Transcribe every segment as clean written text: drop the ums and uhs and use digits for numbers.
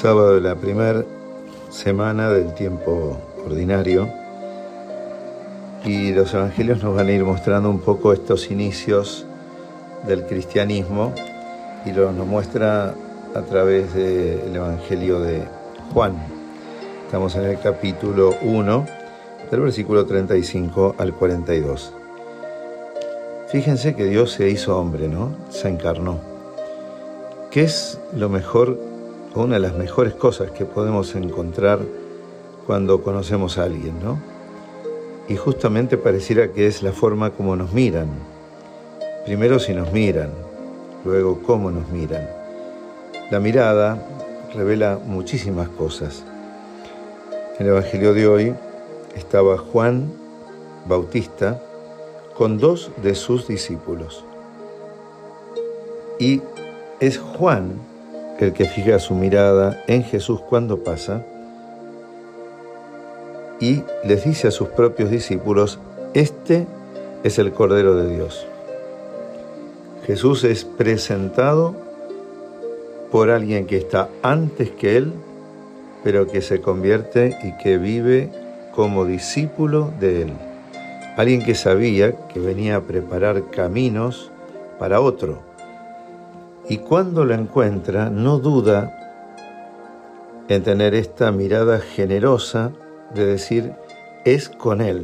sábado de la primera semana del tiempo ordinario, y los evangelios nos van a ir mostrando un poco estos inicios del cristianismo, y nos muestra a través del evangelio de Juan. Estamos en el capítulo 1, del versículo 35 al 42. Fíjense que Dios se hizo hombre, ¿no? Se encarnó. ¿Qué es lo mejor, o una de las mejores cosas que podemos encontrar cuando conocemos a alguien, ¿no? Y justamente pareciera que es la forma como nos miran. Primero si nos miran, luego cómo nos miran. La mirada revela muchísimas cosas. En el evangelio de hoy estaba Juan Bautista con 2 de sus discípulos. Y es Juan el que fija su mirada en Jesús cuando pasa y les dice a sus propios discípulos: este es el Cordero de Dios. Jesús es presentado por alguien que está antes que él, pero que se convierte y que vive como discípulo de él. Alguien que sabía que venía a preparar caminos para otro. Y cuando lo encuentra, no duda en tener esta mirada generosa de decir: es con él.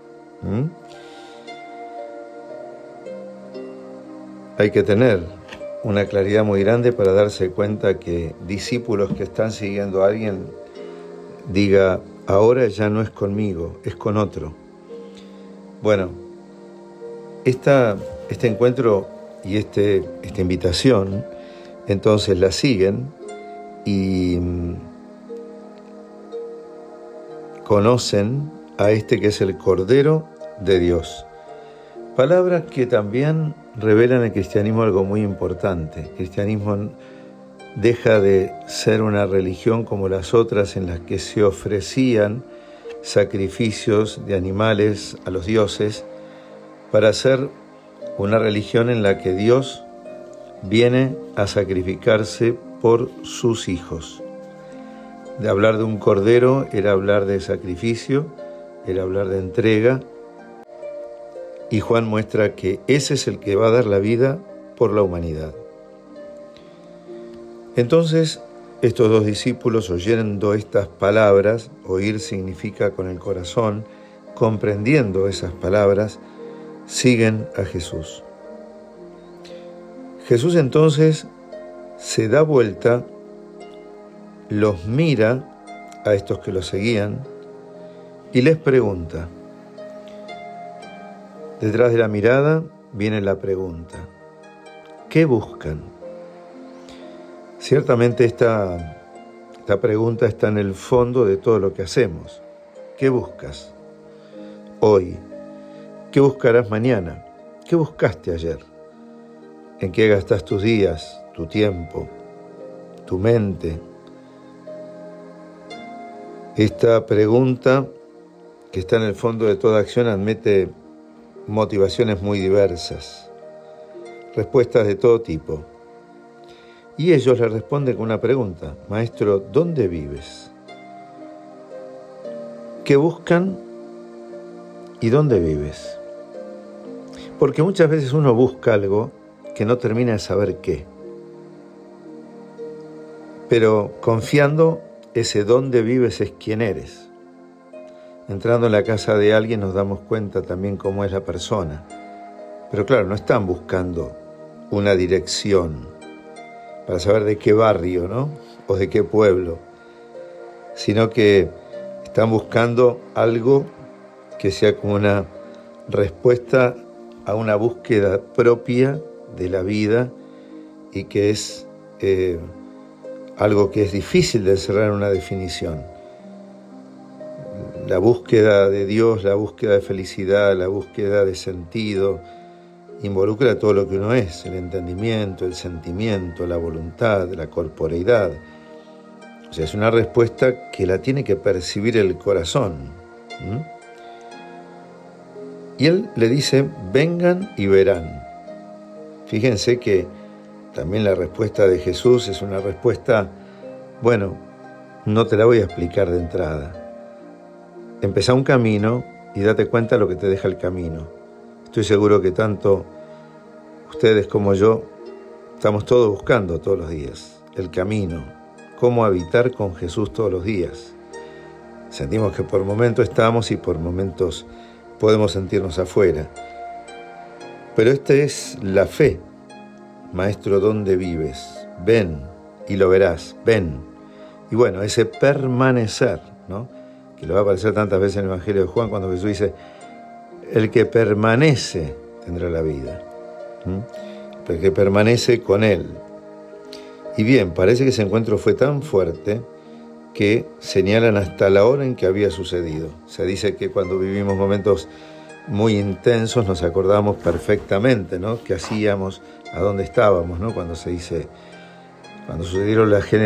Hay que tener una claridad muy grande para darse cuenta que discípulos que están siguiendo a alguien diga: ahora ya no es conmigo, es con otro. Bueno, este encuentro y esta invitación, entonces la siguen y conocen a este que es el Cordero de Dios. Palabras que también revelan el cristianismo algo muy importante. El cristianismo deja de ser una religión como las otras en las que se ofrecían sacrificios de animales a los dioses, para ser una religión en la que Dios viene a sacrificarse por sus hijos. De hablar de un cordero era hablar de sacrificio, era hablar de entrega, y Juan muestra que ese es el que va a dar la vida por la humanidad. Entonces, estos 2 discípulos, oyendo estas palabras, oír significa con el corazón, comprendiendo esas palabras, siguen a Jesús. Jesús entonces se da vuelta, los mira a estos que lo seguían y les pregunta. Detrás de la mirada viene la pregunta: ¿qué buscan? Ciertamente esta pregunta está en el fondo de todo lo que hacemos. ¿Qué buscas hoy? ¿Qué buscarás mañana? ¿Qué buscaste ayer? ¿En qué gastas tus días, tu tiempo, tu mente? Esta pregunta, que está en el fondo de toda acción, admite motivaciones muy diversas, respuestas de todo tipo. Y ellos le responden con una pregunta: Maestro, ¿dónde vives? ¿Qué buscan y dónde vives? Porque muchas veces uno busca algo que no termina de saber qué. Pero confiando, ese dónde vives es quién eres. Entrando en la casa de alguien nos damos cuenta también cómo es la persona. Pero claro, no están buscando una dirección para saber de qué barrio, ¿no? O de qué pueblo, sino que están buscando algo que sea como una respuesta a una búsqueda propia de la vida, y que es algo que es difícil de encerrar en una definición. La búsqueda de Dios, la búsqueda de felicidad, la búsqueda de sentido, involucra todo lo que uno es: el entendimiento, el sentimiento, la voluntad, la corporeidad. O sea, es una respuesta que la tiene que percibir el corazón. Y él le dice: vengan y verán. Fíjense que también la respuesta de Jesús es una respuesta Bueno, no te la voy a explicar de entrada. Empezá un camino y date cuenta lo que te deja el camino. Estoy seguro que tanto ustedes como yo estamos todos buscando todos los días el camino, cómo habitar con Jesús todos los días. Sentimos que por momentos estamos y por momentos podemos sentirnos afuera. Pero esta es la fe. Maestro, ¿dónde vives? Ven y lo verás, ven. Y bueno, ese permanecer, ¿no? Que le va a aparecer tantas veces en el Evangelio de Juan cuando Jesús dice, el que permanece tendrá la vida. El que permanece con Él. Y bien, parece que ese encuentro fue tan fuerte que señalan hasta la hora en que había sucedido. Se dice que cuando vivimos momentos muy intensos nos acordamos perfectamente, ¿no? ¿Qué hacíamos? ¿A dónde estábamos? ¿No? Cuando se dice, cuando sucedieron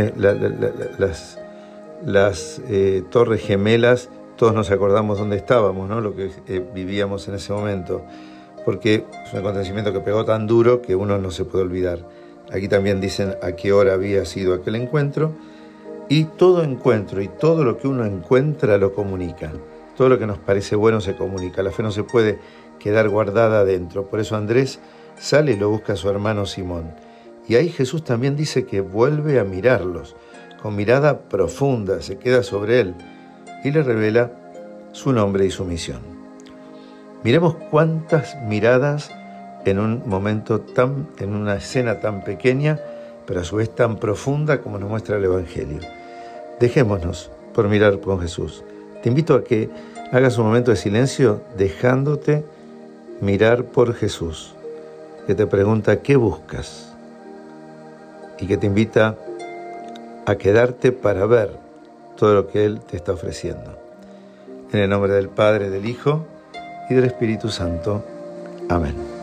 las torres gemelas, todos nos acordamos dónde estábamos, ¿no? Lo que vivíamos en ese momento, porque es un acontecimiento que pegó tan duro que uno no se puede olvidar. Aquí también dicen a qué hora había sido aquel encuentro, y todo encuentro y todo lo que uno encuentra lo comunica. Todo lo que nos parece bueno se comunica. La fe no se puede quedar guardada adentro. Por eso Andrés sale y lo busca a su hermano Simón. Y ahí Jesús también dice que vuelve a mirarlos, con mirada profunda, se queda sobre él y le revela su nombre y su misión. Miremos cuántas miradas en un momento en una escena tan pequeña, pero a su vez tan profunda como nos muestra el Evangelio. Dejémonos por mirar con Jesús. Te invito a que hagas un momento de silencio dejándote mirar por Jesús, que te pregunta ¿qué buscas? Y que te invita a quedarte para ver todo lo que Él te está ofreciendo. En el nombre del Padre, del Hijo y del Espíritu Santo. Amén.